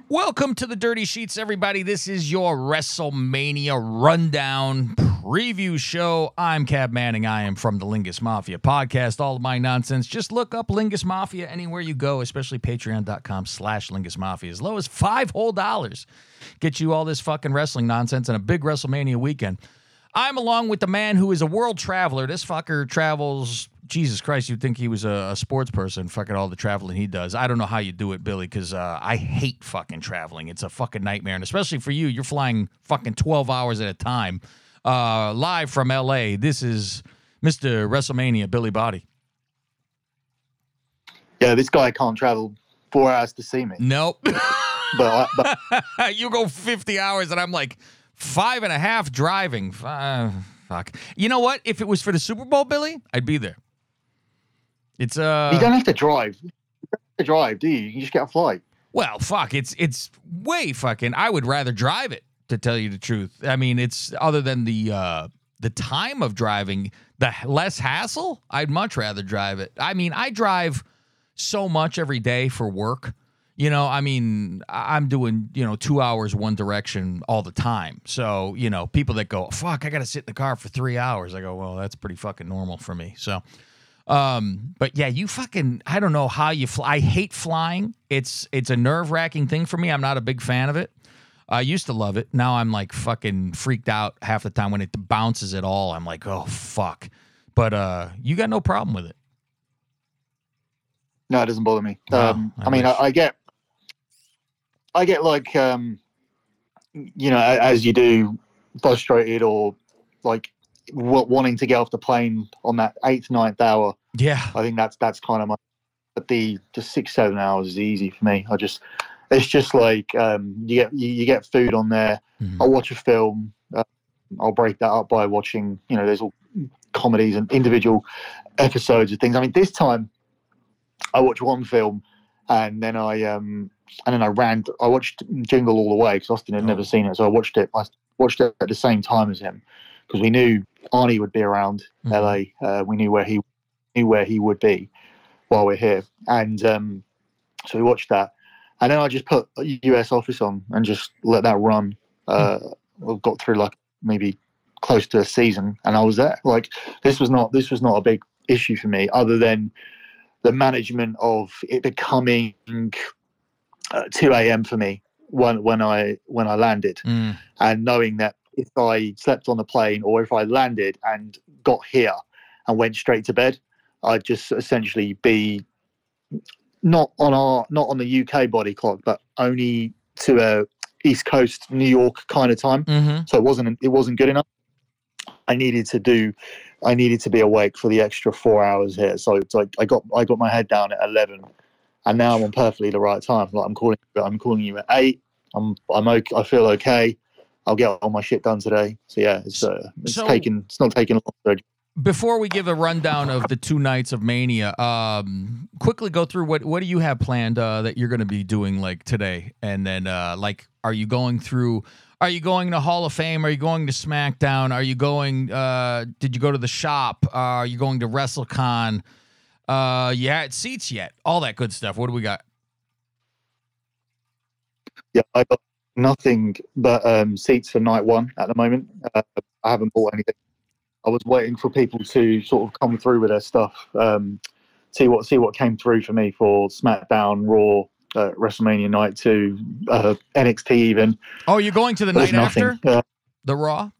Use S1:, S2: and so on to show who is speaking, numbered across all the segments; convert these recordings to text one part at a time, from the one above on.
S1: Welcome to the Dirty Sheets, everybody. This is your WrestleMania rundown preview show. I'm Cab Manning. I am from the Lingus Mafia podcast. All of my nonsense. Just look up Lingus Mafia anywhere you go, especially patreon.com/Lingus Mafia. As low as $5 whole get you all this fucking wrestling nonsense and a big WrestleMania weekend. I'm along with the man who is a world traveler. This fucker travels. Jesus Christ, you'd think he was a sports person, fucking all the traveling he does. I don't know how you do it, Billy, because I hate fucking traveling. It's a fucking nightmare, and especially for you, you're flying fucking 12 hours at a time. Live from L.A., this is Mr. WrestleMania, Billy Body.
S2: Yeah, this guy can't travel 4 hours to see me.
S1: Nope.
S2: But
S1: you go 50 hours, and I'm like 5.5 driving. Fuck. You know what? If it was for the Super Bowl, Billy, I'd be there. It's
S2: you don't have to drive. You don't have to drive, do you? You just get a flight.
S1: Well, fuck. It's way fucking. I would rather drive it, to tell you the truth. I mean, it's other than the time of driving, the less hassle. I'd much rather drive it. I mean, I drive so much every day for work. You know, I mean, I'm doing, 2 hours one direction all the time. So, people that go, fuck, I got to sit in the car for 3 hours. I go, well, that's pretty fucking normal for me. So, but yeah, you fucking, I don't know how you fly. I hate flying. It's a nerve-wracking thing for me. I'm not a big fan of it. I used to love it. Now I'm like fucking freaked out half the time when it bounces at all. I'm like, oh, fuck. But you got no problem with it.
S2: No, it doesn't bother me.
S1: No,
S2: I get like, as you do, frustrated or like wanting to get off the plane on that 8th, 9th hour.
S1: Yeah.
S2: I think that's kind of but the 6-7 hours is easy for me. It's just like, you get food on there.
S1: Mm-hmm.
S2: I'll watch a film. I'll break that up by watching, there's all comedies and individual episodes of things. I mean, this time I watched one film and then I watched Jingle All the Way because Austin had never seen it. So I watched it at the same time as him because we knew Arnie would be around LA. We knew where he would be while we're here. And so we watched that. And then I just put US Office on and just let that run. We got through like maybe close to a season and I was there. Like this was not a big issue for me other than the management of it becoming 2 a.m. for me when I landed, and knowing that if I slept on the plane or if I landed and got here and went straight to bed, I'd just essentially be not on the UK body clock, but only to a East Coast New York kind of time.
S1: Mm-hmm.
S2: So it wasn't good enough. I needed to be awake for the extra 4 hours here. So it's like I got my head down at 11. And now I'm on perfectly the right time. Like I'm calling you at 8. I'm okay. I feel okay. I'll get all my shit done today. So yeah, it's not taking long.
S1: Before we give a rundown of the 2 nights of Mania, quickly go through what do you have planned that you're going to be doing like today, and then are you going to Hall of Fame? Are you going to SmackDown? Are you going? Did you go to the shop? Are you going to WrestleCon? You had seats yet? All that good stuff. What do we got?
S2: Yeah, I got nothing but seats for night 1 at the moment. I haven't bought anything. I was waiting for people to sort of come through with their stuff. See what came through for me for SmackDown, Raw, WrestleMania Night 2, NXT even.
S1: Oh, you're going to the night after the Raw?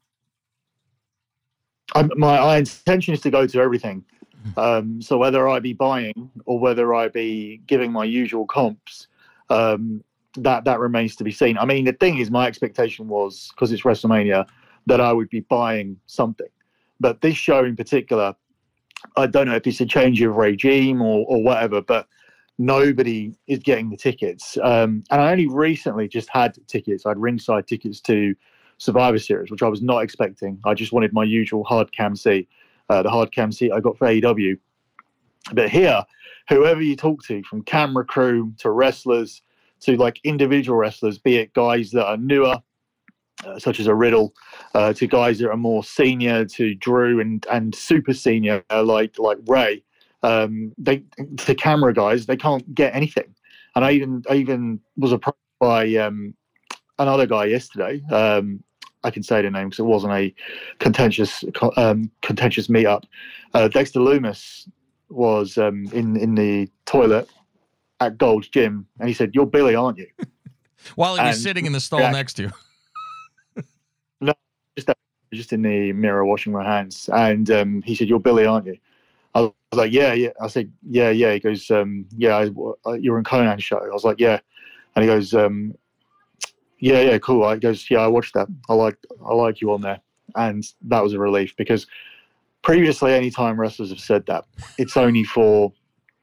S2: My intention is to go to everything. So whether I be buying or whether I be giving my usual comps, that remains to be seen. I mean, the thing is, my expectation was, because it's WrestleMania, that I would be buying something. But this show in particular, I don't know if it's a change of regime or whatever, but nobody is getting the tickets. And I only recently just had tickets. I had ringside tickets to Survivor Series, which I was not expecting. I just wanted my usual hard cam seat. The hard cam seat I got for AEW. But here, whoever you talk to, from camera crew to wrestlers to like individual wrestlers, be it guys that are newer, such as a Riddle, to guys that are more senior, to Drew and super senior like Ray, to camera guys, they can't get anything. And I even was approached by another guy yesterday. I can say the name because it wasn't a contentious meetup. Dexter Loomis was in the toilet at Gold's Gym, and he said, "You're Billy, aren't you?"
S1: While he was sitting in the stall next to you.
S2: No, just in the mirror washing my hands, and he said, "You're Billy, aren't you?" I was like, "Yeah, yeah." I said, "Yeah, yeah." He goes, "Yeah, you're in Conan's show." I was like, "Yeah," and he goes, "Yeah, yeah, cool." He goes, "Yeah, I watched that. I like you on there," and that was a relief because previously, anytime wrestlers have said that, it's only for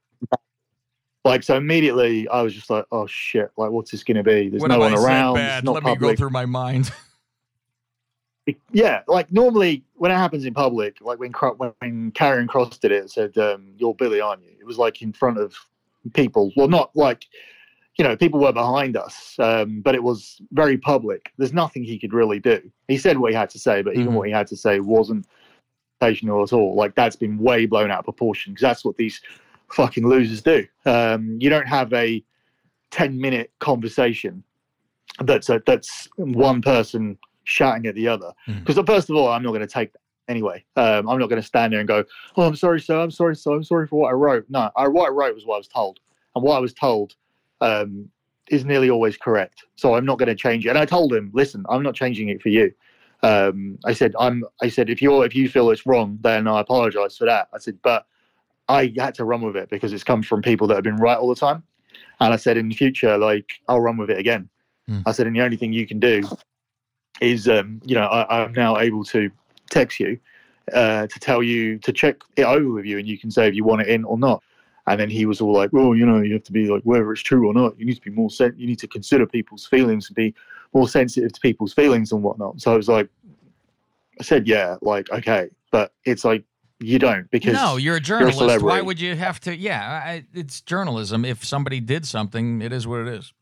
S2: like. So immediately, I was just like, "Oh shit! Like, what's this going to be? There's no one around. It's not
S1: Let
S2: public."
S1: me go through my mind.
S2: Yeah, like normally when it happens in public, like when Karrion Kross did it said, "You're Billy, aren't you?" It was like in front of people. Well, not like, people were behind us, but it was very public. There's nothing he could really do. He said what he had to say, but even what he had to say wasn't sensational at all. Like, that's been way blown out of proportion because that's what these fucking losers do. You don't have a 10-minute conversation that's one person shouting at the other, because first of all, I'm not going to take that anyway. I'm not going to stand there and go, "Oh, I'm sorry, sir. I'm sorry, sir. I'm sorry for what I wrote." No, what I wrote was what I was told, and what I was told is nearly always correct. So I'm not going to change it. And I told him, "Listen, I'm not changing it for you." I said, if you feel it's wrong, then I apologize for that. I said, but I had to run with it because it's come from people that have been right all the time. And I said, in the future, like, I'll run with it again. I said, and the only thing you can do is, I'm now able to text you to tell you to check it over with you, and you can say if you want it in or not. And then he was all like, "Well, you have to be like, whether it's true or not, you need to be more you need to consider people's feelings and be more sensitive to people's feelings and whatnot." So I was like, I said, "Yeah, like, okay," but it's like, you don't, because
S1: no, you're a journalist.
S2: You're a
S1: Why would you have to? Yeah, it's journalism. If somebody did something, it is what it is.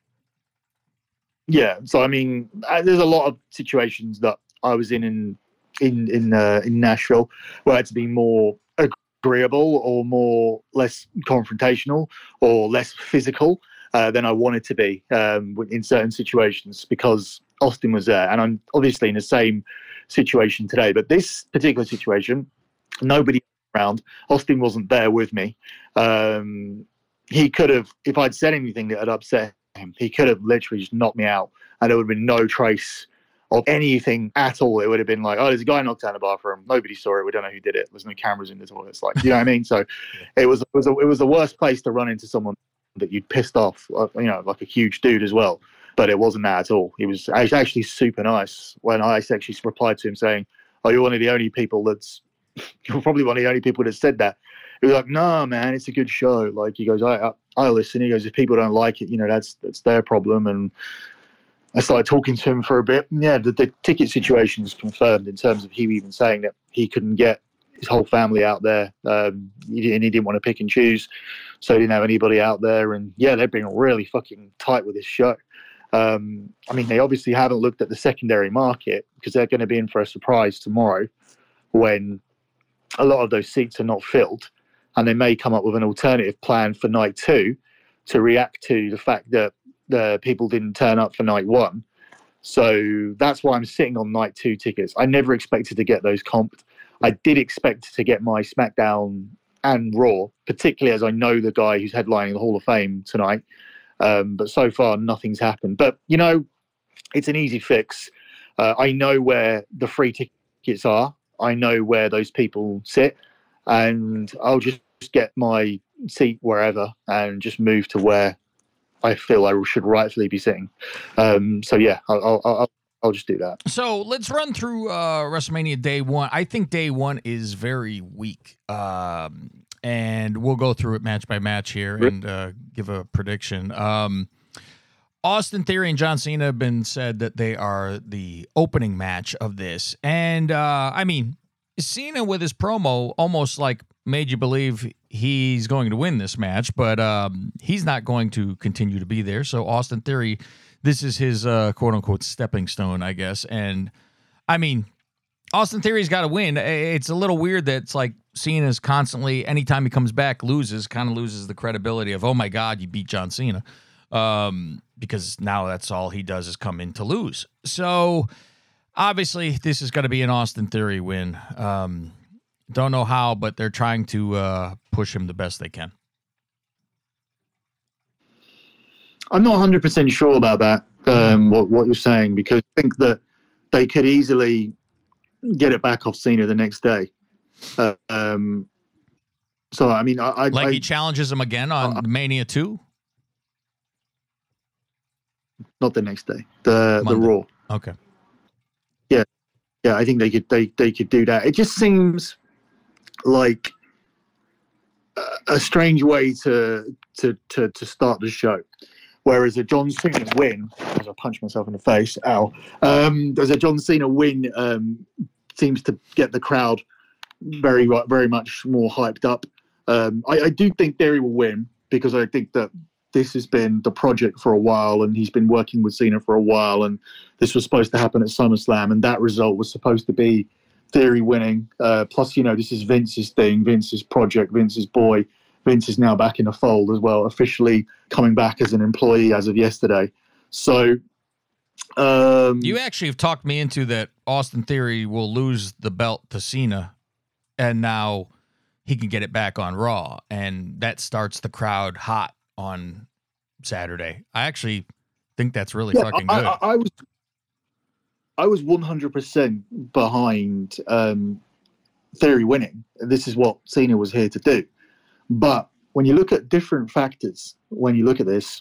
S2: Yeah, so I mean, there's a lot of situations that I was in Nashville where I had to be more agreeable or less confrontational or less physical than I wanted to be in certain situations because Austin was there, and I'm obviously in the same situation today. But this particular situation, nobody around. Austin wasn't there with me. He could have, if I'd said anything that had upset him, he could have literally just knocked me out, and there would have been no trace of anything at all. It would have been like, "Oh, there's a guy knocked out in the bathroom. Nobody saw it. We don't know who did it. There's no cameras in the toilets." Like, you know what I mean? So it was the worst place to run into someone that you'd pissed off, like a huge dude as well. But it wasn't that at all. He was actually super nice when I actually replied to him saying, "Oh, you're one of the only people you're probably one of the only people that said that." He was like, "No, man, it's a good show." Like, he goes, I listen. He goes, "If people don't like it, that's their problem." And I started talking to him for a bit. Yeah, the ticket situation is confirmed in terms of him even saying that he couldn't get his whole family out there. He didn't want to pick and choose, so he didn't have anybody out there. And yeah, they've been really fucking tight with this show. I mean, they obviously haven't looked at the secondary market because they're going to be in for a surprise tomorrow when a lot of those seats are not filled, and they may come up with an alternative plan for night 2 to react to the fact that the people didn't turn up for night 1. So that's why I'm sitting on night 2 tickets. I never expected to get those comped. I did expect to get my SmackDown and Raw, particularly as I know the guy who's headlining the Hall of Fame tonight. But so far, nothing's happened. But, it's an easy fix. I know where the free tickets are. I know where those people sit, and I'll just get my seat wherever and just move to where I feel I should rightfully be sitting. So yeah, I'll just do that.
S1: So let's run through WrestleMania Day 1. I think Day 1 is very weak, and we'll go through it match by match here and give a prediction. Austin Theory and John Cena have been said that they are the opening match of this. And, I mean, Cena with his promo almost like made you believe he's going to win this match, but he's not going to continue to be there. So Austin Theory, this is his quote-unquote stepping stone, I guess. And, I mean, Austin Theory's got to win. It's a little weird that it's like Cena's constantly, anytime he comes back, kind of loses the credibility of, oh, my God, you beat John Cena. because now that's all he does is come in to lose. So obviously this is going to be an Austin Theory win. Don't know how, but they're trying to push him the best they can.
S2: I'm not 100% sure about that, what you're saying, because I think that they could easily get it back off Cena the next day. So, I mean,
S1: he challenges him again on Mania 2?
S2: Not the next day, the Raw.
S1: Okay.
S2: Yeah, I think they could do that. It just seems like a strange way to start the show. Whereas a John Cena win, as I punch myself in the face, as a John Cena win seems to get the crowd very, very much more hyped up. I do think Theory will win because I think that this has been the project for a while and he's been working with Cena for a while, and this was supposed to happen at SummerSlam, and that result was supposed to be Theory winning. Plus, this is Vince's thing, Vince's project, Vince's boy. Vince is now back in the fold as well, officially coming back as an employee as of yesterday. So,
S1: you actually have talked me into that Austin Theory will lose the belt to Cena, and now he can get it back on Raw, and that starts the crowd hot on Saturday. I actually think that's really fucking good.
S2: I was 100% behind Theory winning. This is what Cena was here to do. But when you look at different factors, when you look at this,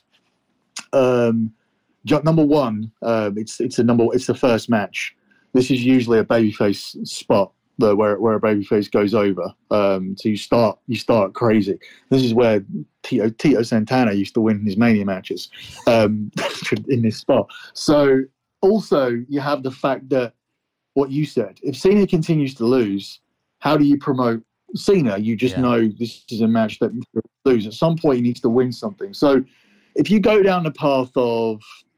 S2: number one, it's the first match. This is usually a babyface spot where a babyface goes over. So you start crazy. This is where Tito Santana used to win his Mania matches in this spot. So also you have the fact that what you said, if Cena continues to lose, how do you promote Cena? You just know this is a match that he'll lose. At some point he needs to win something. So if you go down the path of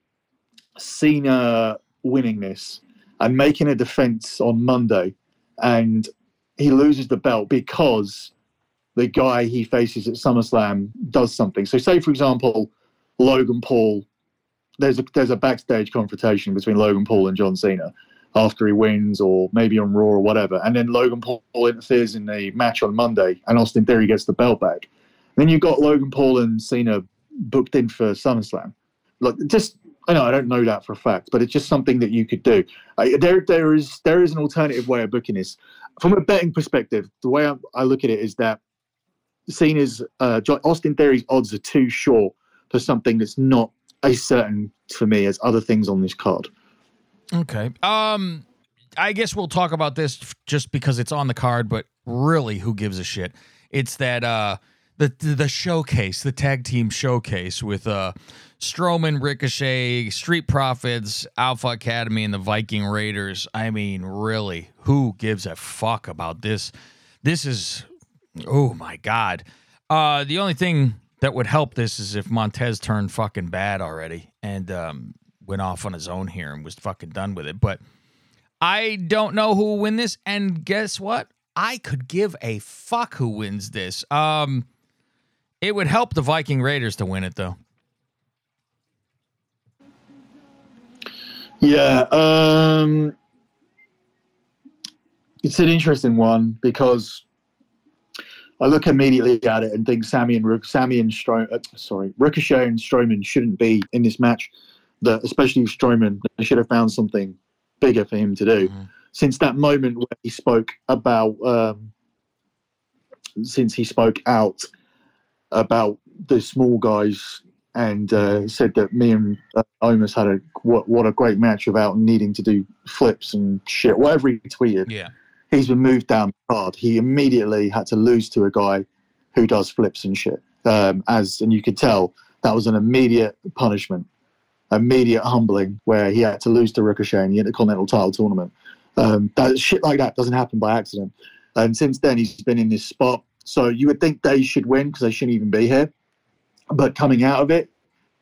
S2: Cena winning this and making a defense on Monday, and he loses the belt because the guy he faces at SummerSlam does something. So say, for example, Logan Paul, there's a backstage confrontation between Logan Paul and John Cena after he wins, or maybe on Raw or whatever. And then Logan Paul interferes in the match on Monday and Austin Theory gets the belt back. Then you've got Logan Paul and Cena booked in for SummerSlam. I know I don't know that for a fact, but it's just something that you could do. There is an alternative way of booking this. From a betting perspective, the way I look at it is that Cena's Austin Theory's odds are too short for something that's not as certain for me as other things on this card.
S1: Okay. I guess we'll talk about this just because it's on the card, but really, who gives a shit? It's that the showcase, the tag team showcase with Strowman, Ricochet, Street Profits, Alpha Academy, and the Viking Raiders. I mean, really, who gives a fuck about this? This is, oh my God. The only thing that would help this is if Montez turned fucking bad already and went off on his own here and was fucking done with it. But I don't know who will win this. And guess what? I could give a fuck who wins this. It would help the Viking Raiders to win it, though.
S2: Yeah, it's an interesting one because I look immediately at it and think Ricochet and Strowman shouldn't be in this match. Especially with Strowman, they should have found something bigger for him to do. Mm-hmm. Since that moment where he spoke out about the small guys and said that me and Omos had what a great match without needing to do flips and shit, whatever he tweeted.
S1: Yeah.
S2: He's been moved down the card. He immediately had to lose to a guy who does flips and shit. And you could tell that was an immediate punishment, immediate humbling, where he had to lose to Ricochet in the Intercontinental title tournament. That shit like that doesn't happen by accident. And since then, he's been in this spot. So you would think they should win because they shouldn't even be here. But coming out of it,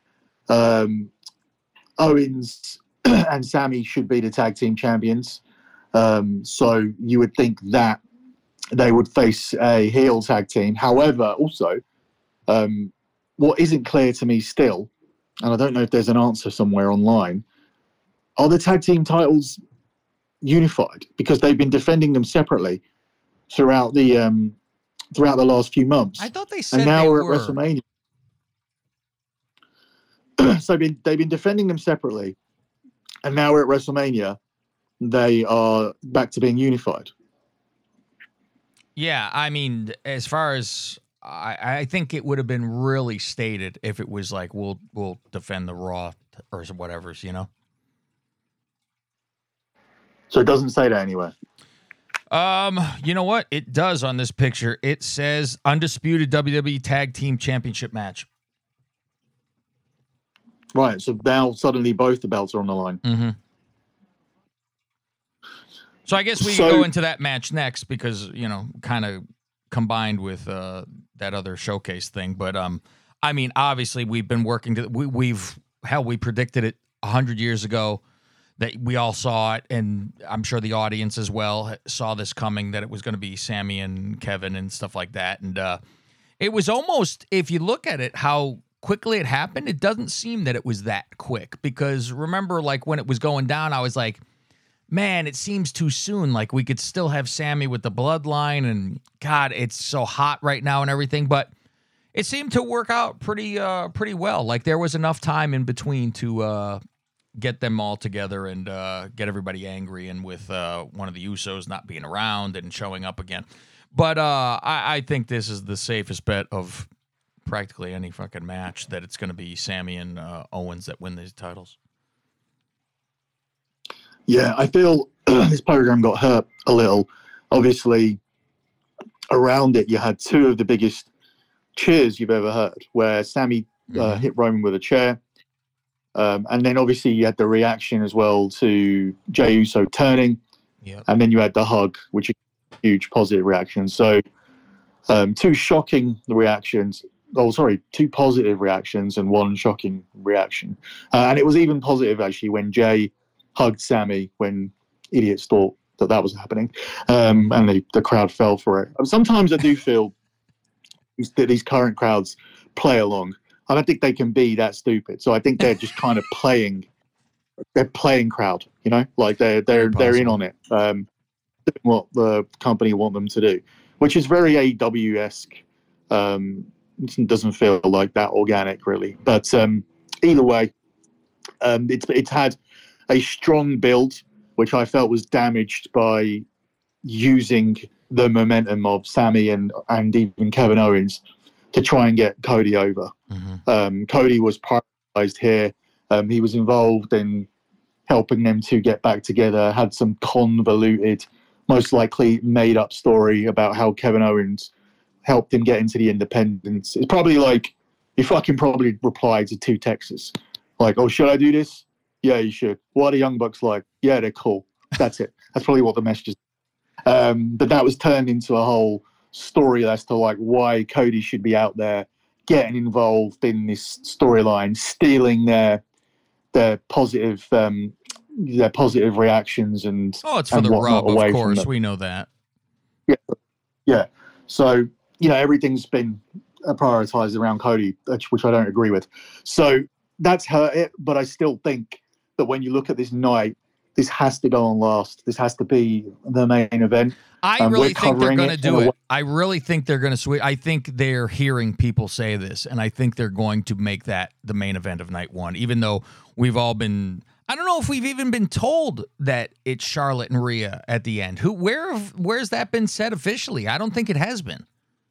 S2: Owens and Sammy should be the tag team champions. So you would think that they would face a heel tag team. However, also, what isn't clear to me still and I don't know if there's an answer somewhere online, are the tag team titles unified? Because they've been defending them separately throughout the last few months.
S1: I thought they said
S2: and now
S1: they
S2: we're
S1: were.
S2: at WrestleMania. So they've been defending them separately, and now we're at WrestleMania. They are back to being unified.
S1: Yeah, I mean, as far as I think it would have been really stated if it was like we'll defend the Raw or whatever's, you know.
S2: So it doesn't say that anywhere.
S1: You know what? It does on this picture. It says undisputed WWE Tag Team Championship match.
S2: Right. So now suddenly both the belts are on the line.
S1: Mm-hmm. So I guess we can go into that match next because, you know, kind of combined with that other showcase thing. But I mean, obviously we've been working to we predicted it 100 years ago that we all saw it, and I'm sure the audience as well saw this coming, that it was going to be Sammy and Kevin and stuff like that. And it was almost, if you look at it, how quickly it happened, it doesn't seem that it was that quick, because remember, like when it was going down, I was like, man, it seems too soon. Like we could still have Sammy with the bloodline, and God, it's so hot right now and everything. But it seemed to work out pretty well. Like there was enough time in between to get them all together and get everybody angry, and with one of the Usos not being around and showing up again. But I think this is the safest bet of practically any fucking match, that it's going to be Sammy and Owens that win these titles.
S2: Yeah, I feel this program got hurt a little. Obviously, around it, you had two of the biggest cheers you've ever heard, where Sammy hit Roman with a chair. And then obviously you had the reaction as well to Jey Uso turning.
S1: Yep.
S2: And then you had the hug, which is a huge positive reaction. So two shocking reactions. Oh, sorry, two positive reactions and one shocking reaction. And it was even positive, actually, when Jey hugged Sammy, when idiots thought that was happening. And the crowd fell for it. Sometimes I do feel that these current crowds play along. I don't think they can be that stupid. So I think they're just kind of playing. They're playing crowd, you know, like they're in on it. Doing what the company want them to do, which is very AEW-esque. It doesn't feel like that organic, really. But either way, it's had a strong build, which I felt was damaged by using the momentum of Sammy and even Kevin Owens to try and get Cody over. Mm-hmm. Cody was prioritized here. He was involved in helping them to get back together, had some convoluted, most likely made up story about how Kevin Owens helped him get into the independents. It's probably like, he fucking probably replied to two texts. Like, oh, should I do this? Yeah, you should. What are the Young Bucks like? Yeah, they're cool. That's it. That's probably what the message is. But that was turned into a whole story as to like why Cody should be out there getting involved in this storyline, stealing their positive reactions and
S1: it's for the rub, of course. We know that.
S2: Yeah. So everything's been prioritized around Cody, which I don't agree with. So that's hurt it, but I still think that when you look at this night, this has to go on last. This has to be the main event.
S1: I really think they're going to do it. I really think they're going to switch. I think they're hearing people say this, and I think they're going to make that the main event of night one, even though we've all been... I don't know if we've even been told that it's Charlotte and Rhea at the end. Where's that been said officially? I don't think it has been.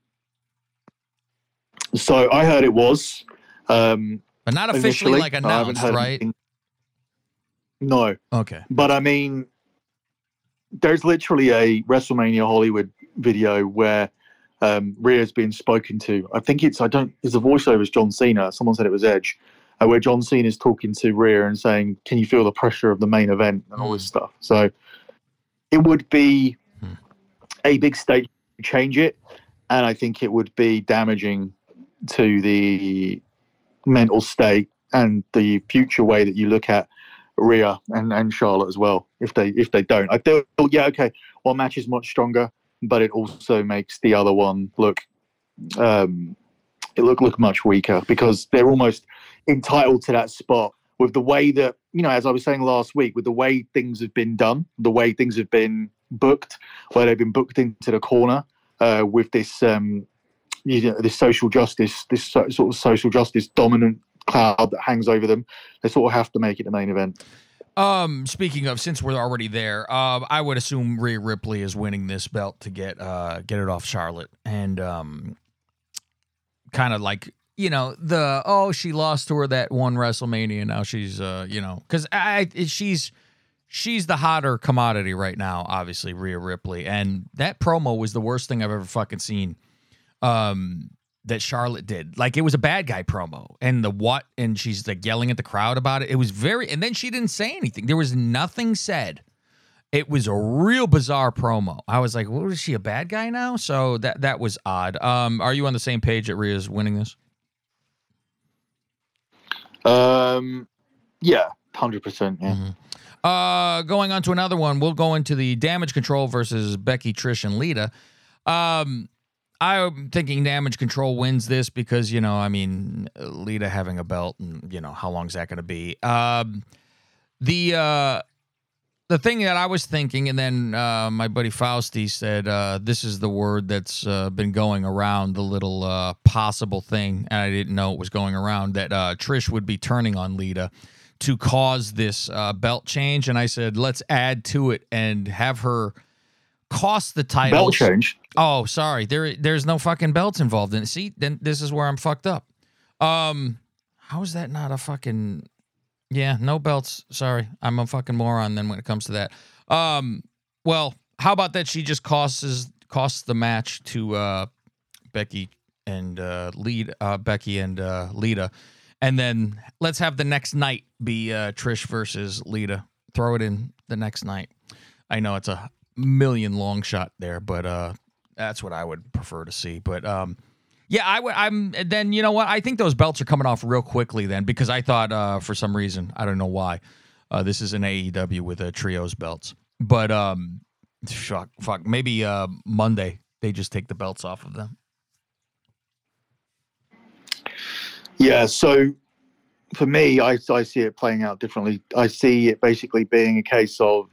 S2: So I heard it was.
S1: But not officially, like announced, right?
S2: No.
S1: Okay.
S2: But I mean, there's literally a WrestleMania Hollywood video where Rhea's been spoken to. I think the voiceover is John Cena. Someone said it was Edge, where John Cena is talking to Rhea and saying, "Can you feel the pressure of the main event and all this stuff?" So it would be a big stage to change it, and I think it would be damaging to the mental state and the future way that you look at Rhea and Charlotte as well. If they don't, I feel one match is much stronger, but it also makes the other one look much weaker, because they're almost entitled to that spot with the way that, as I was saying last week, with the way things have been done, the way things have been booked, where they've been booked into the corner with this, this social justice, this sort of social justice dominant cloud that hangs over them. They sort of have to make it the main event.
S1: Speaking of, since we're already there, I would assume Rhea Ripley is winning this belt to get it off Charlotte, and kind of like, she lost to her that one WrestleMania. Now she's because she's the hotter commodity right now, obviously, Rhea Ripley, and that promo was the worst thing I've ever fucking seen. That Charlotte did. Like, it was a bad guy promo, and she's like yelling at the crowd about it. It was and then she didn't say anything. There was nothing said. It was a real bizarre promo. I was like, what, is she a bad guy now? So that was odd. Are you on the same page that Rhea's winning this?
S2: Yeah, 100%. Yeah.
S1: Mm-hmm. Going on to another one, we'll go into the Damage Control versus Becky, Trish, and Lita. I'm thinking Damage Control wins this because, Lita having a belt and, how long is that going to be? The thing that I was thinking, and then my buddy Fausti said, this is the word that's been going around, the little possible thing, and I didn't know it was going around, that Trish would be turning on Lita to cause this belt change. And I said, let's add to it and have her cost the title.
S2: Belt change?
S1: Oh, sorry. There's no fucking belts involved in it. See, then this is where I'm fucked up. How is that not a fucking... Yeah, no belts. Sorry. I'm a fucking moron then when it comes to that. Well, how about that she just costs the match to Becky and Lita. And then let's have the next night be Trish versus Lita. Throw it in the next night. I know it's a million long shot there, but that's what I would prefer to see. But yeah, I'm then, you know what? I think those belts are coming off real quickly then, because I thought for some reason, I don't know why, this is an AEW with trios belts. But fuck, maybe Monday they just take the belts off of them.
S2: Yeah, so for me, I see it playing out differently. I see it basically being a case of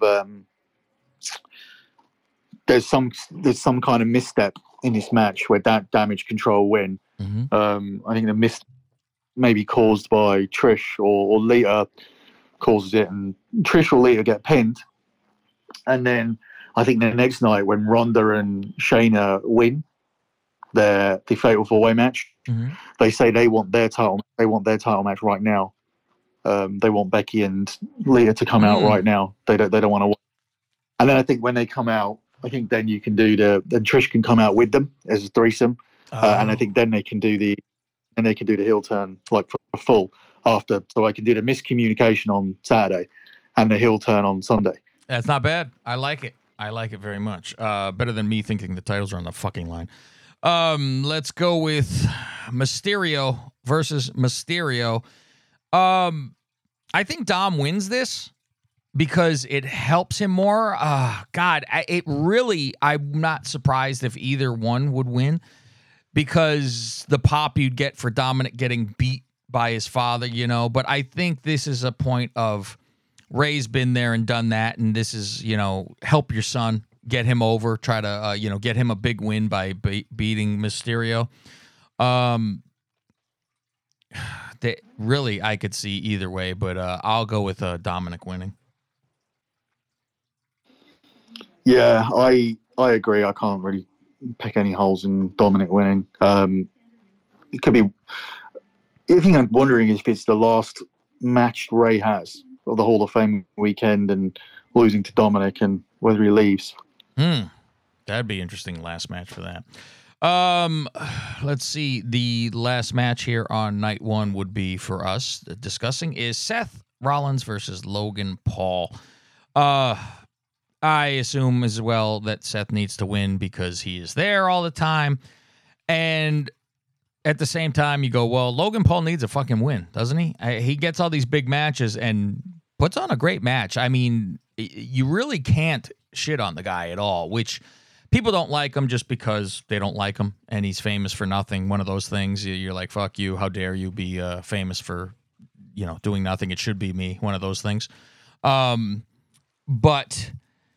S2: there's some kind of misstep in this match where that Damage Control win. Mm-hmm. I think the miss maybe caused by Trish or Lita causes it, and Trish or Lita get pinned. And then I think the next night when Ronda and Shayna win the Fatal 4-Way match, mm-hmm. they say they want their title match right now. They want Becky and Lita to come out right now. They don't want to. And then I think when they come out, I think then you can do then Trish can come out with them as a threesome, and I think then they can do the heel turn like for full after. So I can do the miscommunication on Saturday, and the heel turn on Sunday.
S1: That's not bad. I like it. I like it very much. Better than me thinking the titles are on the fucking line. Let's go with Mysterio versus Mysterio. I think Dom wins this because it helps him more. God, I'm not surprised if either one would win, because the pop you'd get for Dominic getting beat by his father, but I think this is a point of Ray's been there and done that, and this is, help your son, get him over, try to, get him a big win by beating Mysterio. Really, I could see either way, but I'll go with Dominic winning.
S2: Yeah, I agree. I can't really pick any holes in Dominic winning. It could be. The thing I'm wondering is if it's the last match Ray has of the Hall of Fame weekend and losing to Dominic, and whether he leaves.
S1: That'd be interesting. Last match for that. Let's see. The last match here on night one would be for us discussing is Seth Rollins versus Logan Paul. I assume as well that Seth needs to win because he is there all the time. And at the same time, you go, well, Logan Paul needs a fucking win, doesn't he? He gets all these big matches and puts on a great match. I mean, you really can't shit on the guy at all, which people don't like him just because they don't like him and he's famous for nothing. One of those things you're like, fuck you. How dare you be famous for doing nothing. It should be me. One of those things. But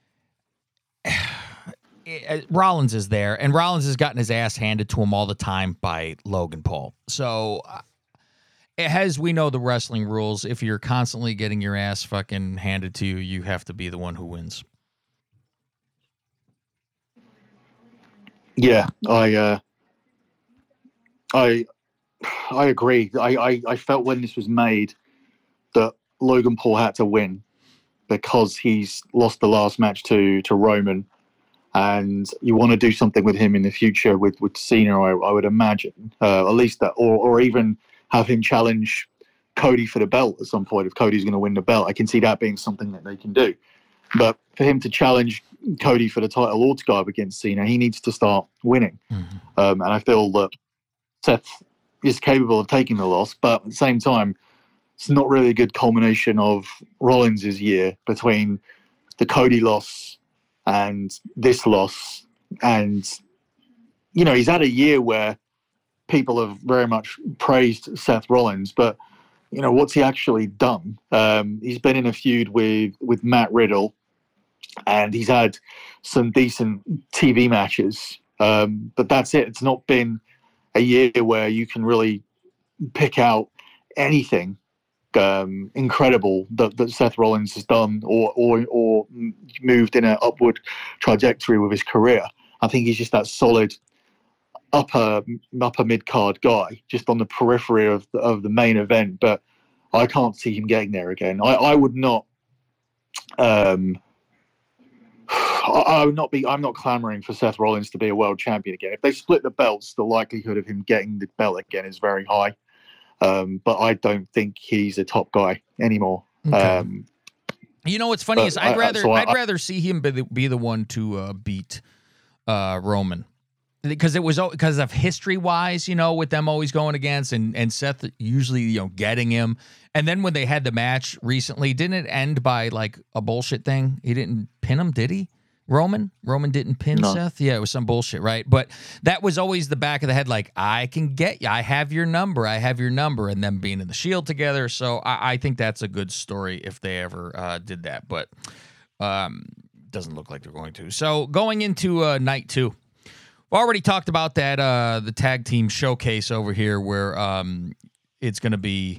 S1: Rollins is there, and Rollins has gotten his ass handed to him all the time by Logan Paul. So, as we know the wrestling rules, if you're constantly getting your ass fucking handed to you, you have to be the one who wins.
S2: Yeah, I agree. I felt when this was made that Logan Paul had to win because he's lost the last match to Roman, and you want to do something with him in the future with Cena. I would imagine at least that, or even have him challenge Cody for the belt at some point if Cody's going to win the belt. I can see that being something that they can do. But for him to challenge Cody for the title or to go up against Cena, he needs to start winning.
S1: Mm-hmm.
S2: And I feel that Seth is capable of taking the loss, but at the same time, it's not really a good culmination of Rollins' year between the Cody loss and this loss. And, he's had a year where people have very much praised Seth Rollins, but, what's he actually done? He's been in a feud with Matt Riddle, and he's had some decent TV matches. But that's it. It's not been a year where you can really pick out anything incredible that Seth Rollins has done or moved in an upward trajectory with his career. I think he's just that solid upper mid card guy, just on the periphery of the main event. But I can't see him getting there again. I would not. I would not be. I'm not clamoring for Seth Rollins to be a world champion again. If they split the belts, the likelihood of him getting the belt again is very high. But I don't think he's a top guy anymore.
S1: Okay. What's funny is I'd rather see him be the one to beat Roman, because because of history wise, with them always going against and Seth usually getting him. And then when they had the match recently, didn't it end by like a bullshit thing? He didn't pin him, did he? Roman didn't pin Seth. Yeah, it was some bullshit, right? But that was always the back of the head, like, I can get you. I have your number, and them being in the Shield together. So I think that's a good story if they ever did that. But doesn't look like they're going to. So going into night 2, we already talked about that the tag team showcase over here, where it's going to be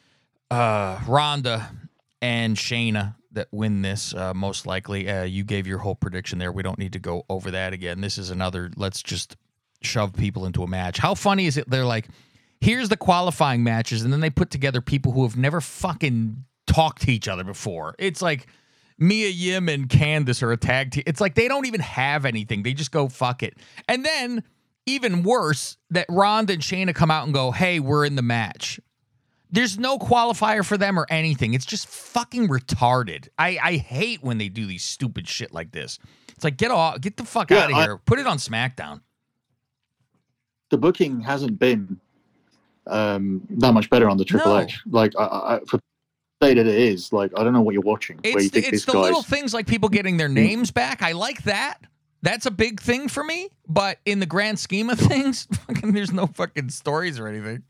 S1: Ronda and Shayna that win this, most likely. You gave your whole prediction there. We don't need to go over that again. This is another, let's just shove people into a match. How funny is it? They're like, here's the qualifying matches, and then they put together people who have never fucking talked to each other before. It's like Mia Yim and Candice are a tag team. It's like they don't even have anything. They just go, fuck it. And then, even worse, that Ronda and Shayna come out and go, hey, we're in the match. There's no qualifier for them or anything. It's just fucking retarded. I hate when they do these stupid shit like this. It's like, get the fuck out of here. Put it on SmackDown.
S2: The booking hasn't been that much better on the Triple H. Like, for the day that it is, like, I don't know what you're watching.
S1: It's the little things like people getting their names back. I like that. That's a big thing for me. But in the grand scheme of things, fucking, there's no fucking stories or anything.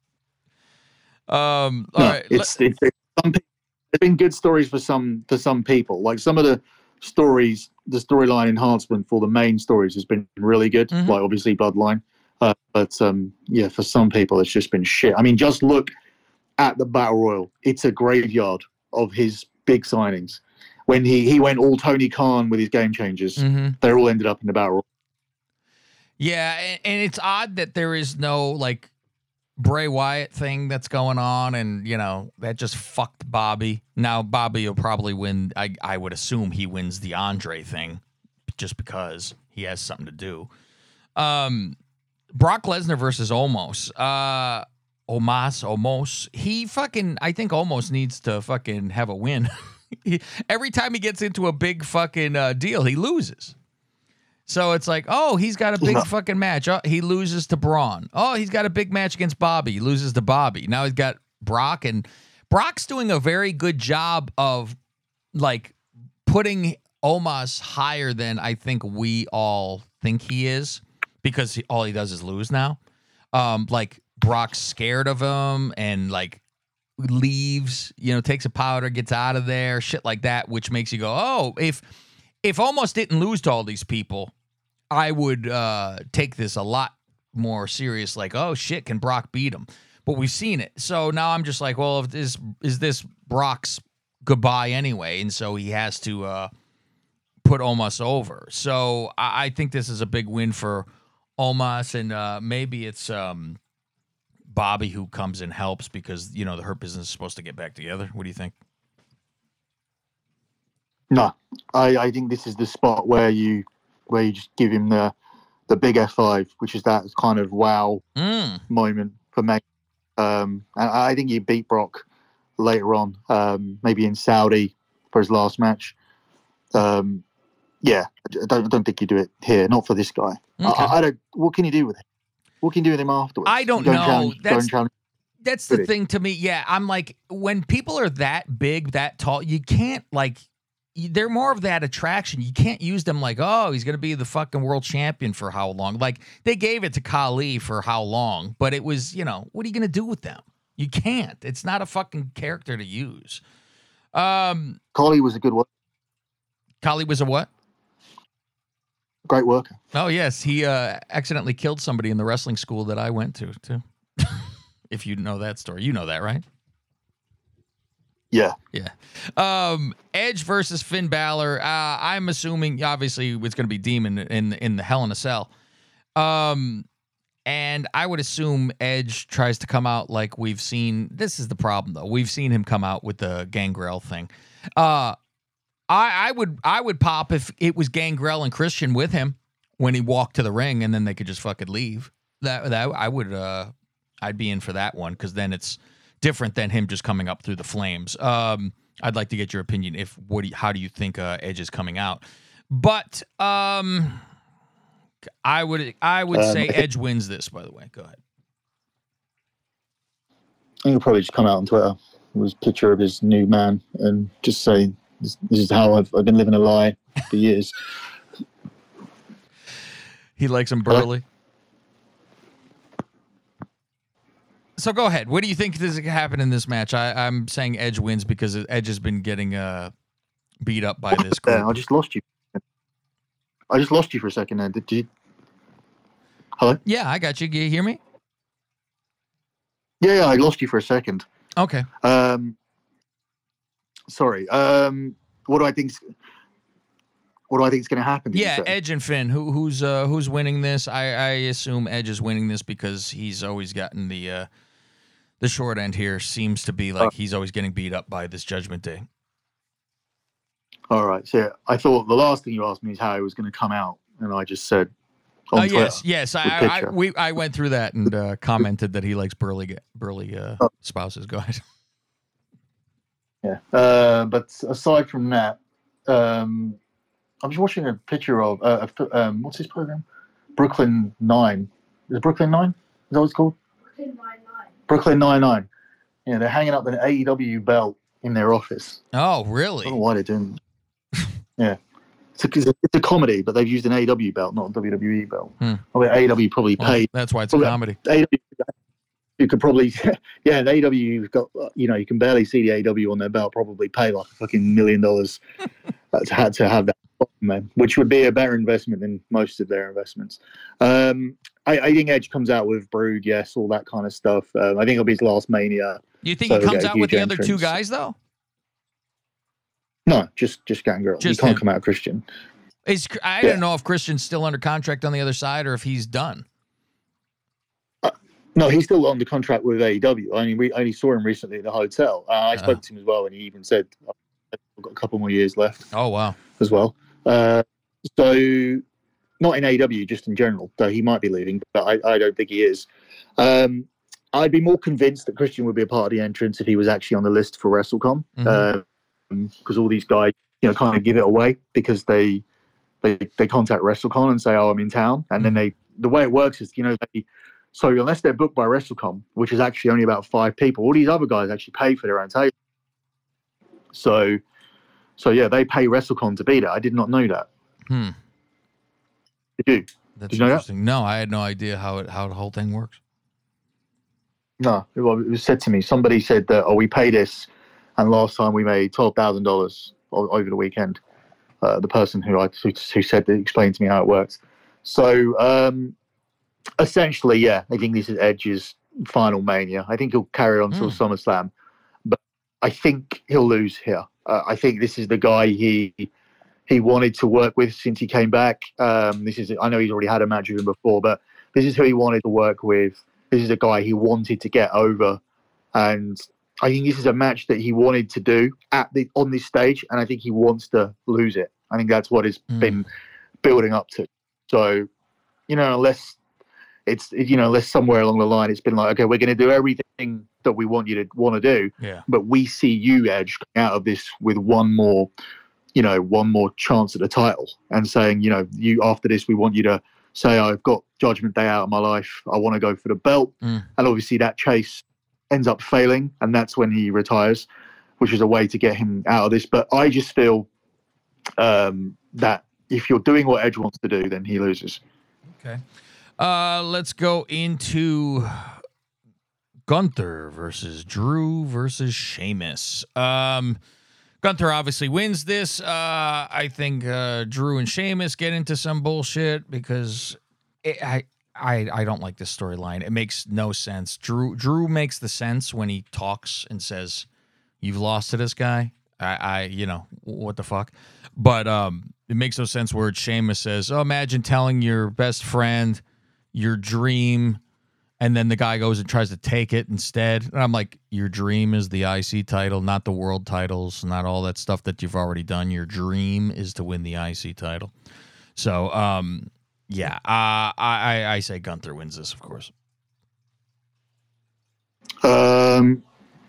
S1: All right.
S2: It's been good stories for some people. Like some of the stories, the storyline enhancement for the main stories has been really good. Mm-hmm. Like obviously Bloodline, but for some people it's just been shit. I mean, just look at the Battle Royal. It's a graveyard of his big signings. When he went all Tony Khan with his game changers, they all ended up in the Battle Royal.
S1: Yeah, and it's odd that there is no like Bray Wyatt thing that's going on, and that just fucked Bobby. Now Bobby will probably win. I would assume he wins the Andre thing just because he has something to do. Brock Lesnar versus Omos. Omos. He fucking, I think Omos needs to fucking have a win. Every time he gets into a big fucking deal, he loses. So it's like, oh, he's got a big fucking match. Oh, he loses to Braun. Oh, he's got a big match against Bobby. He loses to Bobby. Now he's got Brock, and Brock's doing a very good job of like putting Omos higher than I think we all think he is, because all he does is lose now. Like Brock's scared of him and like leaves, takes a powder, gets out of there, shit like that, which makes you go, oh, if Omos didn't lose to all these people, I would take this a lot more serious, like, oh shit, can Brock beat him? But we've seen it. So now I'm just like, well, if this Brock's goodbye anyway, and so he has to put Omos over. So I think this is a big win for Omos, and maybe it's Bobby who comes and helps because, the Hurt Business is supposed to get back together. What do you think?
S2: No, I think this is the spot where you just give him the big F5, which is that kind of wow moment for me. And I think you beat Brock later on, maybe in Saudi for his last match. Yeah, I don't think you do it here, not for this guy.
S1: Okay.
S2: I don't. What can you do with him? What can you do with him afterwards?
S1: I don't know.
S2: Challenge.
S1: That's the thing to me. Yeah, I'm like, when people are that big, that tall, you can't, like, they're more of that attraction. You can't use them like, oh, he's going to be the fucking world champion for how long? Like, they gave it to Khali for how long? But it was, what are you going to do with them? You can't. It's not a fucking character to use.
S2: Khali was a good worker.
S1: Khali was a what?
S2: Great worker.
S1: Oh, yes. He accidentally killed somebody in the wrestling school that I went to, too. If you know that story. You know that, right?
S2: Yeah.
S1: Yeah. Edge versus Finn Balor. I'm assuming, obviously, it's going to be Demon in the Hell in a Cell. And I would assume Edge tries to come out like we've seen. This is the problem, though. We've seen him come out with the Gangrel thing. I would pop if it was Gangrel and Christian with him when he walked to the ring, and then they could just fucking leave. That I would. I'd be in for that one because then it's different than him just coming up through the flames. I'd like to get your opinion. How do you think Edge is coming out? But I would say Edge wins this. By the way, go ahead.
S2: I think he'll probably just come out on Twitter with a picture of his new man and just say, "This is how I've been living a lie for years."
S1: He likes him burly. So go ahead. What do you think is going to happen in this match? I'm saying Edge wins because Edge has been getting beat up by this group.
S2: Yeah, I just lost you. I just lost you for a second there. Did you? Hello?
S1: Yeah, I got you. Do you hear me?
S2: Yeah, I lost you for a second.
S1: Okay.
S2: Sorry. What do I think? What do I think is going to happen?
S1: Yeah, Edge and Finn. Who's winning this? I assume Edge is winning this because he's always gotten the short end here. Seems to be like he's always getting beat up by this Judgment Day.
S2: All right. So yeah, I thought the last thing you asked me is how it was going to come out, and I just said, on Twitter,
S1: yes. I went through that and commented that he likes burly spouses. Go ahead.
S2: Yeah. But aside from that, I'm just watching a picture of what's his program? Brooklyn Nine. Is it Brooklyn Nine? Is that what it's called?
S3: Brooklyn Nine-Nine.
S2: Brooklyn Nine-Nine. Yeah, they're hanging up an AEW belt in their office.
S1: Oh, really?
S2: I don't know why they're doing that. Yeah. It's a comedy, but they've used an AEW belt, not a WWE belt. AEW probably paid.
S1: That's why it's a comedy.
S2: AEW, you could probably, yeah, the AEW, you've got, you can barely see the AEW on their belt, probably pay like fucking $1 million to have that, man, which would be a better investment than most of their investments. I think Edge comes out with Brood, yes, all that kind of stuff. I think it'll be his last Mania.
S1: You think he comes out with the other two guys, though?
S2: No, just Gangrel. You can't come out Christian.
S1: I don't know if Christian's still under contract on the other side or if he's done.
S2: No, he's still on the contract with AEW. I only saw him recently at the hotel. I spoke to him as well, and he even said, I've got a couple more years left.
S1: Oh, wow.
S2: As well. So, not in AEW, just in general, though he might be leaving, but I don't think he is. I'd be more convinced that Christian would be a part of the entrance if he was actually on the list for WrestleCon. Because all these guys, kind of give it away because they contact WrestleCon and say, "Oh, I'm in town," and then the way it works is, so unless they're booked by WrestleCon, which is actually only about 5 people, all these other guys actually pay for their own table. So yeah, they pay WrestleCon to be there. I did not know that. Did you?
S1: That's
S2: did you know
S1: interesting. That? No, I had no idea how the whole thing works.
S2: No, it was said to me. Somebody said that, we pay this, and last time we made $12,000 over the weekend. The person who said that explained to me how it works. So essentially, yeah, I think this is Edge's final Mania. I think he'll carry on till SummerSlam, but I think he'll lose here. I think this is the guy he wanted to work with since he came back. I know he's already had a match with him before, but this is who he wanted to work with. This is a guy he wanted to get over, and I think this is a match that he wanted to do on this stage, and I think he wants to lose it. I think that's what it's been building up to. So, unless somewhere along the line it's been like, okay, we're going to do everything that we want you to want to do, but we see you, Edge, out of this with one more chance at the title, and saying, you after this, we want you to say, I've got Judgment Day out of my life. I want to go for the belt. And obviously that chase ends up failing, and that's when he retires, which is a way to get him out of this. But I just feel that if you're doing what Edge wants to do, then he loses.
S1: Okay. Let's go into Gunther versus Drew versus Sheamus. Gunther obviously wins this. I think Drew and Sheamus get into some bullshit because I don't like this storyline. It makes no sense. Drew makes the sense when he talks and says, "You've lost to this guy." What the fuck? But it makes no sense where Sheamus says, "Oh, imagine telling your best friend your dream." And then the guy goes and tries to take it instead. And I'm like, your dream is the IC title, not the world titles, not all that stuff that you've already done. Your dream is to win the IC title. So, I say Gunther wins this, of course.
S2: No,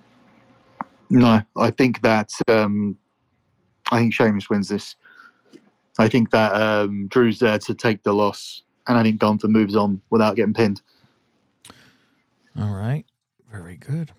S2: I think that I think Sheamus wins this. I think that Drew's there to take the loss, and I think Gunther moves on without getting pinned.
S1: All right. Very good.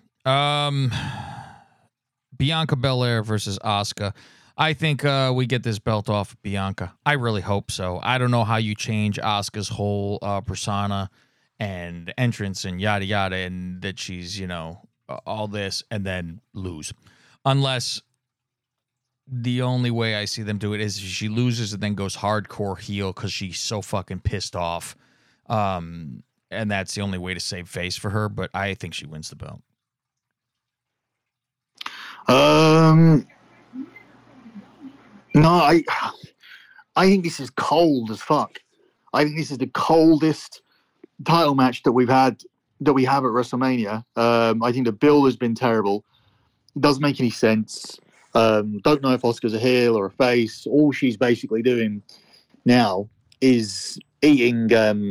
S1: Bianca Belair versus Asuka. I think we get this belt off Bianca. I really hope so. I don't know how you change Asuka's whole persona and entrance and yada yada, and that she's, all this and then lose. Unless the only way I see them do it is she loses and then goes hardcore heel because she's so fucking pissed off. And that's the only way to save face for her, but I think she wins the belt.
S2: No, I think this is cold as fuck. I think this is the coldest title match that we have at WrestleMania. I think the build has been terrible. It doesn't make any sense. Don't know if Asuka's a heel or a face. All she's basically doing now is eating,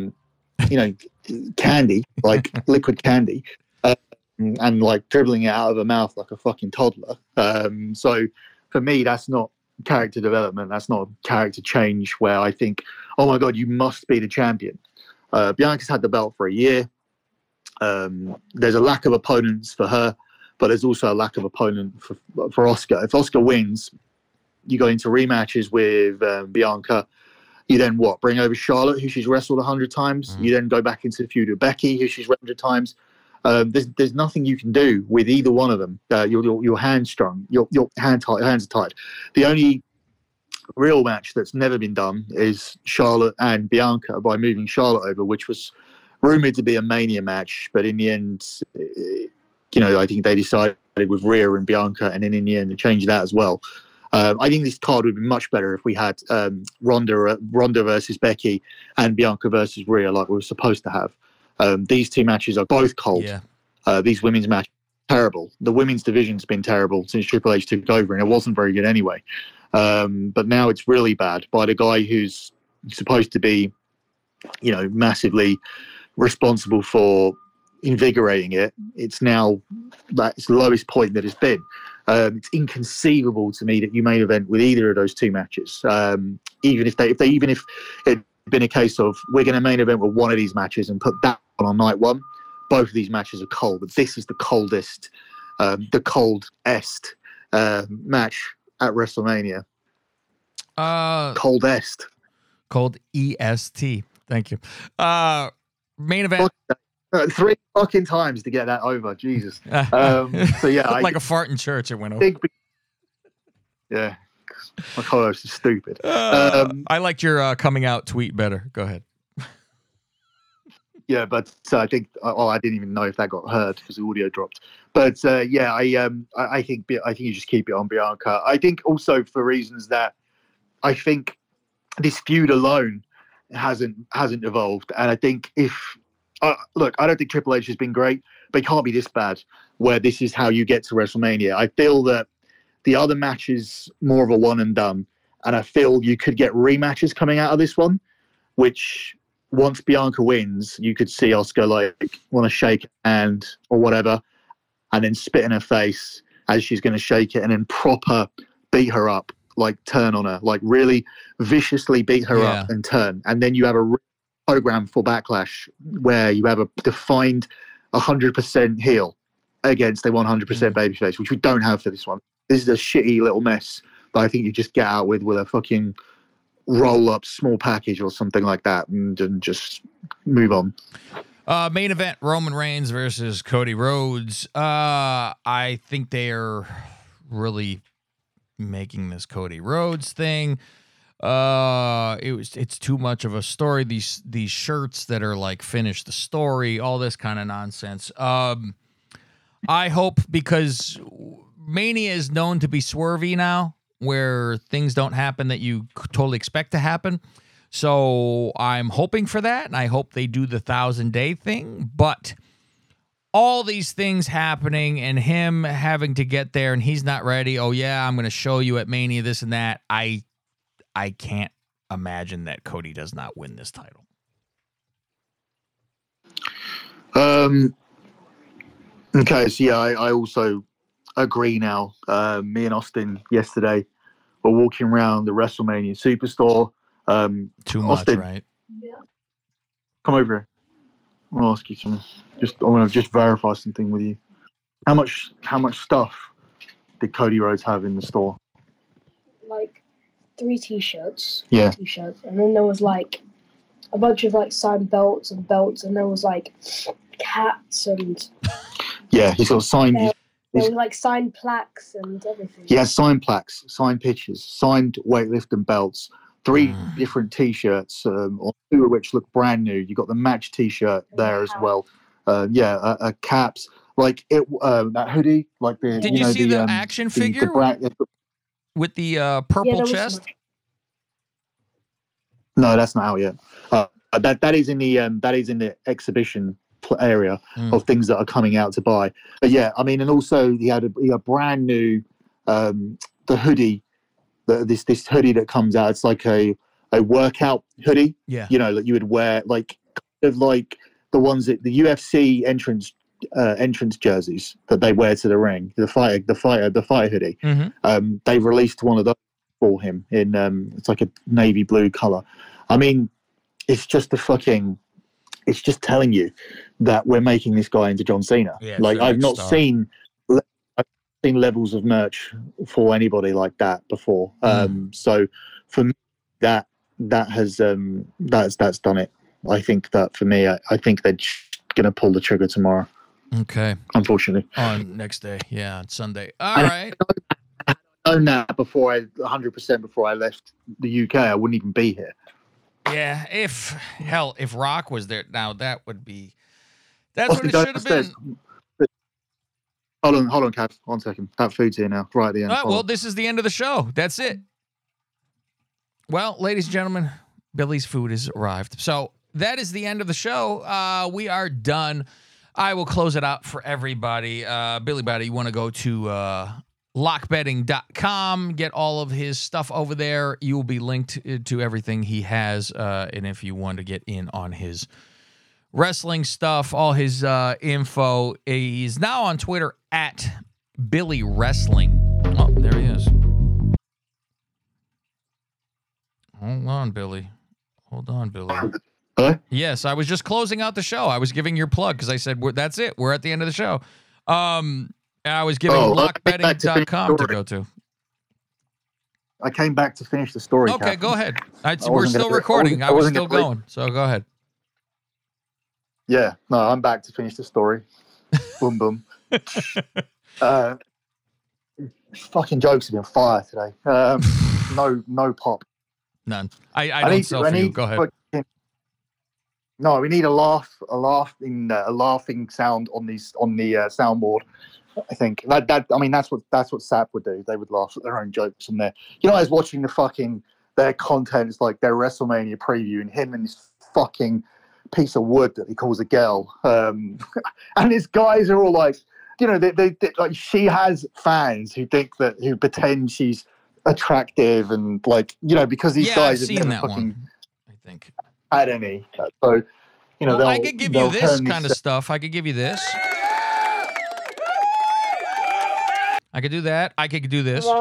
S2: candy, like liquid candy, and like dribbling it out of her mouth like a fucking toddler. So for me, that's not character development. That's not character change where I think, oh my God, you must be the champion. Bianca's had the belt for a year. There's a lack of opponents for her, but there's also a lack of opponent for Asuka. If Asuka wins, you go into rematches with Bianca. You then bring over Charlotte, who she's wrestled 100 times. You then go back into the feud with Becky, who she's wrestled 100 times. There's nothing you can do with either one of them. Your hands strung, your hands are tied. The only real match that's never been done is Charlotte and Bianca by moving Charlotte over, which was rumored to be a Mania match, but in the end, I think they decided with Rhea and Bianca, and then in the end they changed that as well. I think this card would be much better if we had Ronda versus Becky and Bianca versus Rhea like we were supposed to have. These two matches are both cold. Yeah. These women's matches are terrible. The women's division's been terrible since Triple H took over, and it wasn't very good anyway. But now it's really bad by the guy who's supposed to be, massively responsible for invigorating it. It's now that's the lowest point that it's been. It's inconceivable to me that you main event with either of those two matches. Even if it had been a case of we're going to main event with one of these matches and put that on night one, both of these matches are cold. But this is the coldest, the coldest match at WrestleMania. Coldest.
S1: Cold EST. Thank you. Main event.
S2: 3 fucking times to get that over. Jesus. So yeah,
S1: like a fart in church, it went over.
S2: Yeah, my co-host is stupid.
S1: I liked your coming out tweet better. Go ahead.
S2: Yeah, but I think I didn't even know if that got heard because the audio dropped. But yeah, I think you just keep it on Bianca. I think also for reasons that I think this feud alone hasn't evolved, and I think if look, I don't think Triple H has been great, but it can't be this bad where this is how you get to WrestleMania. I feel that the other match is more of a one and done, and I feel you could get rematches coming out of this one, which once Bianca wins, you could see Asuka like want to shake her hand or whatever, and then spit in her face as she's going to shake it, and then proper beat her up, like turn on her, like really viciously beat her up and turn, and then you have a program for Backlash where you have a defined 100% heel against a 100% babyface, which we don't have for this one. This is a shitty little mess that I think you just get out with a fucking roll-up small package or something like that and just move on.
S1: Main event, Roman Reigns versus Cody Rhodes. I think they are really making this Cody Rhodes thing. It's too much of a story. These shirts that are like finish the story, all this kind of nonsense. I hope, because Mania is known to be swervy now, where things don't happen that you totally expect to happen. So I'm hoping for that, and I hope they do the 1,000-day thing. But all these things happening and him having to get there and he's not ready. Oh yeah, I'm going to show you at Mania this and that. I can't imagine that Cody does not win this title.
S2: Okay, so yeah, I also agree now. Me and Austin yesterday were walking around the WrestleMania Superstore.
S1: Too
S2: Austin,
S1: much, right?
S2: Yeah. Come over here. I'll ask you something. I want to just verify something with you. How much stuff did Cody Rhodes have in the store?
S3: Like 3 t-shirts.
S2: Yeah.
S3: T-shirts, and then there was like a bunch of like signed belts, and there was like cats and.
S2: Yeah, he's got signed.
S3: There were like signed plaques and everything.
S2: He has signed plaques, signed pictures, signed weightlifting belts, 3 different T-shirts, 2 of which look brand new. You got the match T-shirt there as well. Caps, like it. That hoodie, like the.
S1: Did you see the action figure with the purple chest?
S2: No, that's not out yet. That is in the exhibition area of things that are coming out to buy. But yeah, I mean, and also he had brand new the hoodie, this hoodie that comes out. It's like a workout hoodie.
S1: Yeah,
S2: you know, that you would wear, like kind of like the ones that the UFC entrance jerseys that they wear to the ring. The fighter hoodie. They released one of those for him in it's like a navy blue color. I mean, it's just it's just telling you that we're making this guy into John Cena.
S1: Yeah,
S2: like I've not seen levels of merch for anybody like that before. So for me, that's done it. I think that for me, I think they're going to pull the trigger tomorrow.
S1: Okay.
S2: Unfortunately.
S1: On next day. Yeah, on Sunday. All right.
S2: I known that 100% before I left the UK, I wouldn't even be here.
S1: Yeah, if Rock was there now, that would be. That's what it should have been.
S2: Hold on, Cav. 1 second. That food's here now, right at the end.
S1: Well, this is the end of the show. That's it. Well, ladies and gentlemen, Billy's food has arrived. So that is the end of the show. We are done. I will close it out for everybody. Billy Body, you want to go to lockbetting.com, get all of his stuff over there. You will be linked to everything he has. And if you want to get in on his wrestling stuff, all his info, he's now on Twitter at Billy Wrestling. Oh, there he is. Hold on, Billy.
S2: Hello?
S1: Yes, I was just closing out the show. I was giving your plug because I said, that's it. We're at the end of the show. I was giving lockbetting.com to go to.
S2: I came back to finish the story.
S1: Okay, go ahead. We're still recording. I was still going, so go ahead.
S2: Yeah, no, I'm back to finish the story. Boom, boom. Fucking jokes have been fire today. No pop.
S1: None. I don't sell for you. Go ahead.
S2: No, we need a laughing sound on the soundboard. I think that's what SAP would do. They would laugh at their own jokes on there. I was watching their content. It's like their WrestleMania preview, and him and this fucking piece of wood that he calls a girl. And his guys are all like, they like, she has fans who pretend she's attractive, and like, because these guys
S1: I've seen
S2: have
S1: that
S2: never fucking
S1: one, I think.
S2: had any. So,
S1: well, I could give you this kind of stuff. I could give you this. I could do that. I could do this.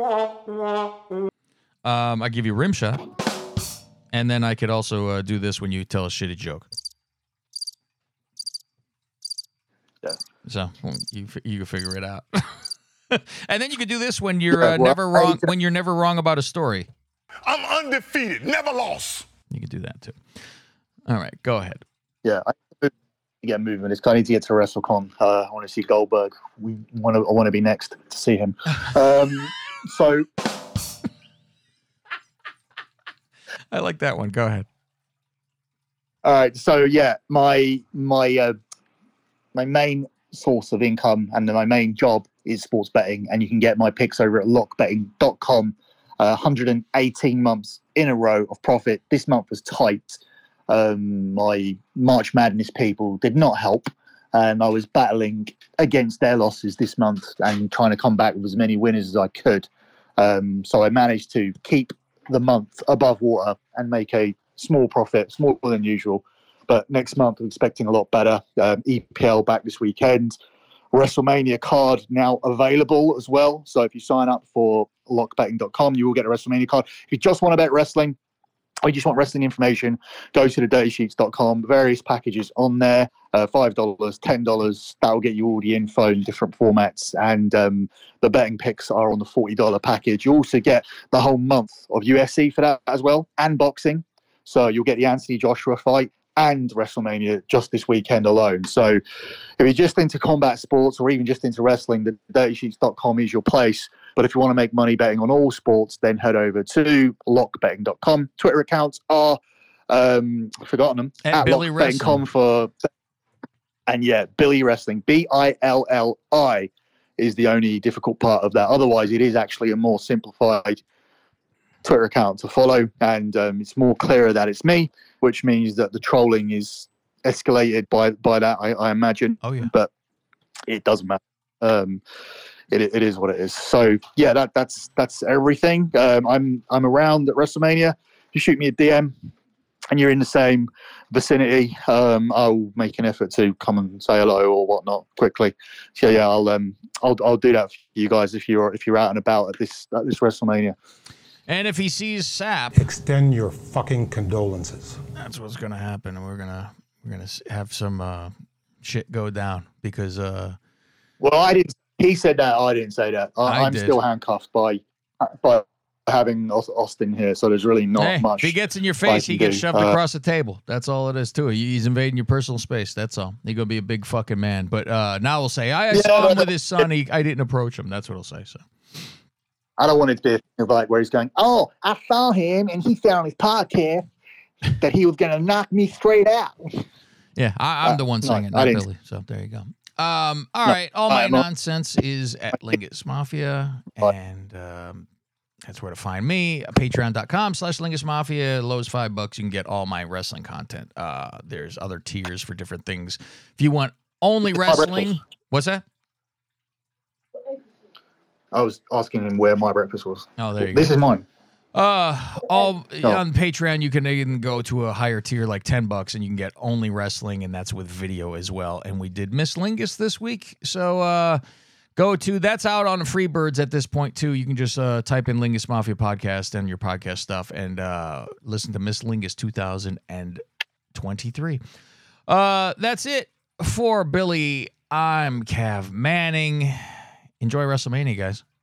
S1: I give you rim shot, and then I could also do this when you tell a shitty joke.
S2: Yeah.
S1: So you can figure it out. And then you could do this when you're never wrong. When you're never wrong about a story.
S4: I'm undefeated, never lost.
S1: You could do that too. All right, go ahead.
S2: Yeah, I need to get moving. It's kind of need to get to WrestleCon. I want to see Goldberg. I want to be next to see him. So
S1: I like that one. Go ahead.
S2: All right. So yeah, my main source of income and my main job is sports betting, and you can get my picks over at lockbetting.com. 118 months in a row of profit. This month was tight. My March Madness people did not help, and I was battling against their losses this month and trying to come back with as many winners as I could. So I managed to keep the month above water and make a small profit, smaller than usual. But next month, I'm expecting a lot better. EPL back this weekend. WrestleMania card now available as well. So if you sign up for lockbetting.com, you will get a WrestleMania card. If you just want to bet wrestling, or you just want wrestling information, go to thedirtysheets.com. Various packages on there, $5, $10. That will get you all the info in different formats. And the betting picks are on the $40 package. You also get the whole month of UFC for that as well, and boxing. So you'll get the Anthony Joshua fight and WrestleMania just this weekend alone. So if you're just into combat sports or even just into wrestling, the dirtysheets.com is your place. But if you want to make money betting on all sports, then head over to lockbetting.com. Twitter accounts are, I've forgotten them,
S1: at Billy
S2: lockbetting.com for, and yeah, Billy Wrestling, BILLI is the only difficult part of that. Otherwise, it is actually a more simplified Twitter account to follow, and it's more clearer that it's me, which means that the trolling is escalated by that, I imagine.
S1: Oh yeah,
S2: but it doesn't matter. It is what it is. So yeah, that's everything. I'm around at WrestleMania. If you shoot me a DM and you're in the same vicinity, I'll make an effort to come and say hello or whatnot quickly. So yeah, I'll do that for you guys if you're out and about at this WrestleMania.
S1: And if he sees Sap,
S4: Extend your fucking condolences.
S1: that's what's gonna happen. We're gonna have some shit go down because
S2: Well, I didn't. He said that. I didn't say that. I'm
S1: did.
S2: still handcuffed by having Austin here, so there's really not much.
S1: If he gets in your
S2: I
S1: face,
S2: can
S1: he gets
S2: do.
S1: shoved across the table. That's all it is to it. He's invading your personal space. That's all. He's gonna be a big fucking man. But now we'll say I saw him with his son. I didn't approach him. That's what he'll say. So
S2: I don't want it to be a thing of like where he's going, oh, I saw him and he said on his podcast that he was going to knock me straight out.
S1: yeah, I'm the one saying it, not Billy. So there you go. All right. All my nonsense is at Lingus Mafia, and that's where to find me. Patreon.com/Lingus Mafia. Low's $5. You can get all my wrestling content. There's other tiers for different things. If you want only wrestling, what's that?
S2: I was asking him where my breakfast was.
S1: Oh, there you
S2: This
S1: go.
S2: is mine.
S1: On Patreon, you can even go to a higher tier like $10 and you can get only wrestling, and that's with video as well. And we did Miss Lingus this week. So go to, that's out on Freebirds at this point too. You can just type in Lingus Mafia podcast and your podcast stuff and listen to Miss Lingus 2023. That's it for Billy. I'm Cav Manning. Enjoy WrestleMania, guys.